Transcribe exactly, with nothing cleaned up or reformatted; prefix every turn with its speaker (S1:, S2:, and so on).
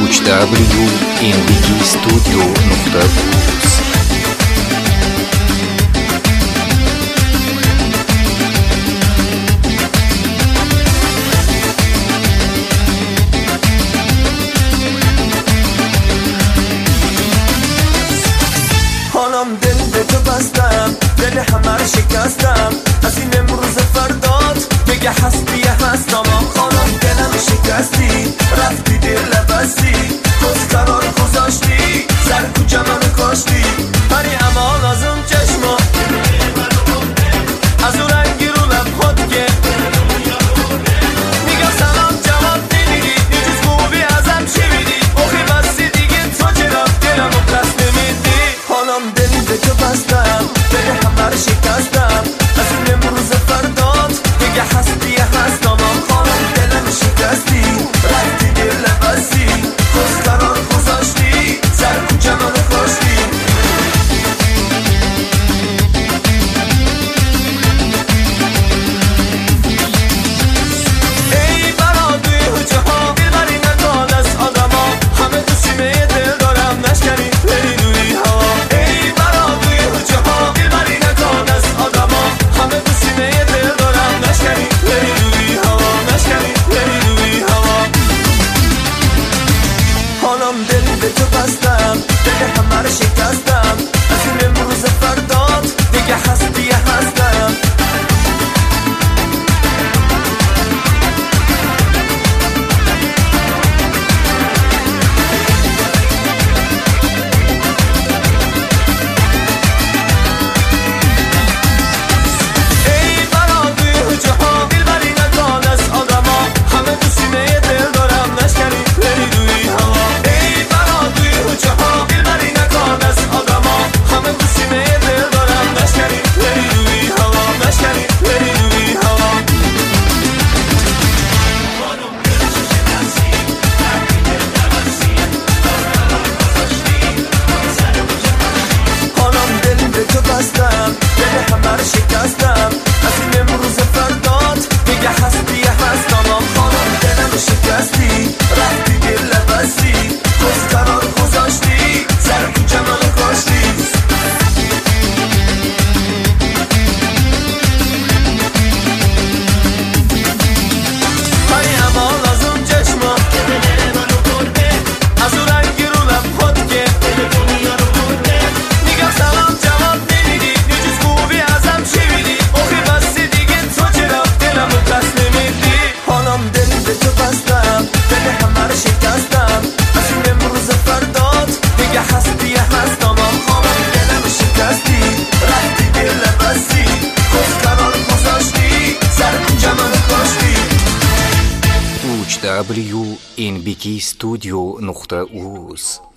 S1: دبلیو این بی کی استودیو نقطه اوز.
S2: حالم دل به تو بستم، دل همه رو شکستم. از این امروز فردات بگه هستی هستم. خانم دلم شکستی، رفتی دل بستی، کس قرار گذاشتی، سر کوچه منو کاشتی. پری اما لازم چشما از اون رنگی رو لبخود که میگم سلام جواب نمیدی، نیجوز خوبی ازم چی میدی؟ اوخی بستی دیگه تو چرا دلم رو پس نمیدی؟ حالم دل به تو بستم، دل همه رو شکستم. از این امروز فردات دیگه هستی هستم. خانم دلم شکستی، رفتی دل بستی، کس قرار گذاشتی، سر کوچه منو کاشتی. ای برادوی حجه ها بیبری نکال از آدم ها، همه تو سینه دل دارم نشکنی بری دوری هوا. ای برادوی حجه ها بیبری نکال از آدم ها، همه تو سینه دل دارم نشکنی بری دوری هوا، نشکنی بری دوری هوا. حالم دل به تو بستم، دل همه رو شکستم. از این امروز فردات دیگه هستی هستم. ای برادوی حجه ها بیبری نکال از آدم ها، همه تو سینه دل دارم نشکنی بری دوری هوا. ای برادوی حجه ها بیبری نکال از آدم ها، همه تو سینه دل دارم نشکنی بری دوری هوا، نشکنی بری دوری هوا. حالم دل به تو بستم، دل همه رو شکستم. از این امروز فردات دیگه هستی هستم. خانم دلم شکستی، رفتی دل بستی، کس قرار گذاشتی، سر کوچه منو کاشتی. پری اما لازم چشما از اون رنگی رو لبخود که میگم سلام جواب نمیدی، نیجوز خوبی ازم چی میدی؟ اوخی بستی دیگه تو چرا دلم رو پس نمیدی؟ حالم دل به تو بستم، دل همه رو شکستم. از این امروز فردات دیگه هستی هستم. خانم دلم شکستی، رفتی دل بستی، کس قرار گذاشتی، سر کوچه منو کاشتی.
S1: دبلیو این بی کی استودیو نقطه اوز.